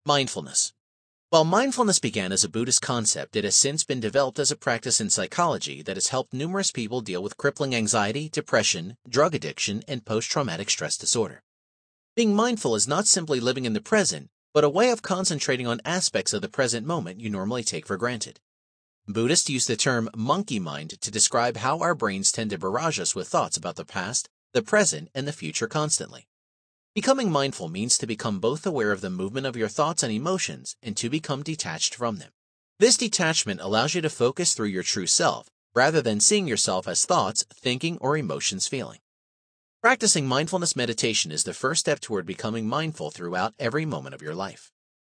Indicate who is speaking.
Speaker 1: Mindfulness. While mindfulness began as a Buddhist concept, it has since been developed as a practice in psychology that has helped numerous people deal with crippling anxiety, depression, drug addiction, and post-traumatic stress disorder. Being mindful is not simply living in the present, but a way of concentrating on aspects of the present moment you normally take for granted. Buddhists use the term monkey mind to describe how our brains tend to barrage us with thoughts about the past, the present, and the future constantly. Becoming mindful means to become both aware of the movement of your thoughts and emotions and to become detached from them. This detachment allows you to focus through your true self, rather than seeing yourself as thoughts, thinking, or emotions feeling. Practicing mindfulness meditation is the first step toward becoming mindful throughout every moment of your life.